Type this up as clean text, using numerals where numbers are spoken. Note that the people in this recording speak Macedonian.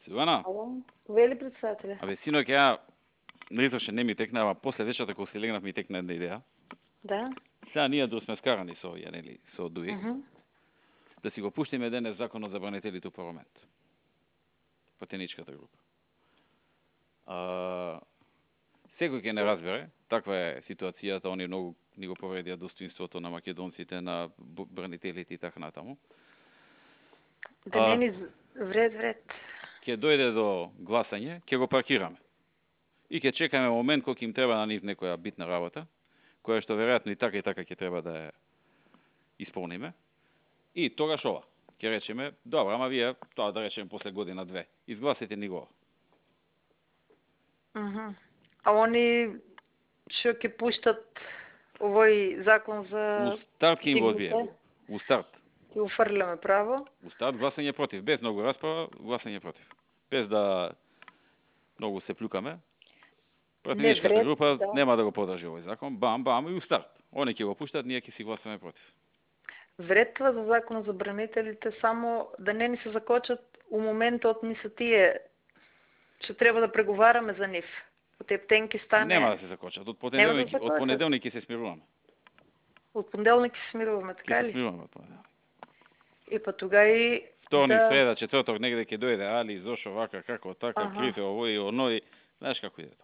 Силвана, Ало, вели председателя. синоќ ја наизраше не ми текна, ама после вечерта кога си легнав ми текна една идеја. Да? Сега ние да сме скарани со овие, нели, со Дуи, Мгм. да си го пуштиме денес законот за бранителите у парламент. Патеничката група. Секој ќе не разбере, таква е ситуацијата, они многу ни го повредија достоинството на македонците, на бранителите и така натаму. Да не ни вред. Ќе дојде до гласање, ќе го паркираме. И ќе чекаме момент кога им треба на нив некоја битна работа, која што веројатно и така ќе треба да ја исполниме. И тогаш ова, ќе речеме, добро, ама вие, тоа да речеме после година-две, изгласите ни го. Мгм. А они што ќе пуштат овој закон за У старт ќе им го одбиеме. стигнете, У старт. ќе уфрлиме право. У старт гласање против, без многу расправа, гласање против. Без да многу се плюкаме. Не Пратеничката вред, група да. нема да го подржи овој закон, бам, и у старт. Они ќе го пуштат, ние ќе си гласаме против. Вред това за закон за бранителите, само да не ни се закочат у моментот ни се тие што треба да преговараме за нив. Од ептенки стане... Нема да се закочат. Нема да се Од закочат. понеделник ќе се смируваме. Од понеделник ќе се смируваме, Ќе така се ли? смируваме од понеделник. И па тога и Вторник, да... среда, четврток негде ќе дојде, али зошо вака, како така, Аха. крив е овој и оној, знаеш како иде тоа.